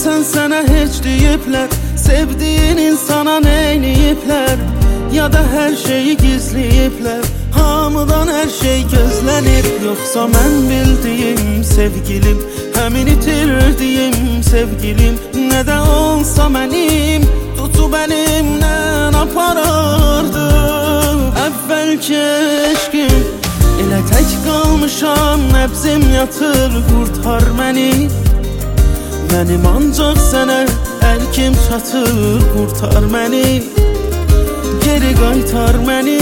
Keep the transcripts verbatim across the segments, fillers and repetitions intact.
Görürsən sənə heç deyiblər, sevdiyin insana neyniyiblər, ya da hər şeyi gizləyiblər, hamıdan hər şey gözlənir. Yoxsa mən bildiyim sevgilim, həmin itirdiyim sevgilim, nə də olsa mənim tutub əlimdən aparardı. Əvvəlki eşqim, elə tək qalmışam, nəbzim yatır, qurtar məni. Mənim ancaq sənə əlkim çatır, qurtar məni, geri qaytar məni.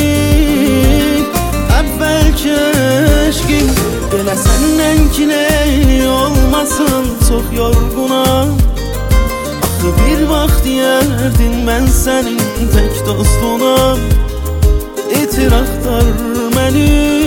Əvvəlki eşqim, belə səndən kiley olmasın, çox yorğunam. Axı bir vaxt deyərdin mən sənin tək dostunam, itir axtar məni.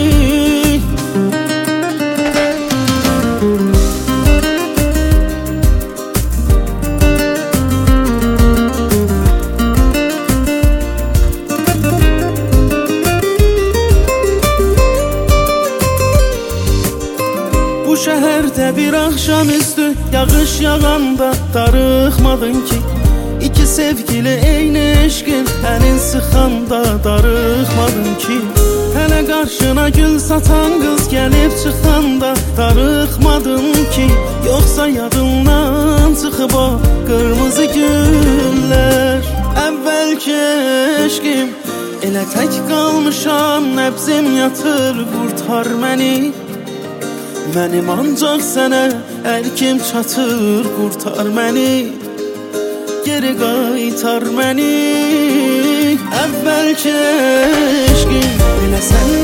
Bu şəhərdə bir axşamüstü yağış yağanda darıxmadın ki, İki sevgili eyni eşqin əlin sıxanda darıxmadın ki, hələ qarşına gül satan qız gəlib çıxanda darıxmadın ki, yoxsa yadından çıxıb o qırmızı güllər. Əvvəlki eşqim, elə tək qalmışam, nəbzim yatır, qurtar məni. Mənim ancaq sənə əlkim çatır, qurtar məni, geri qaytar məni. Əvvəlki eşqim, elə sən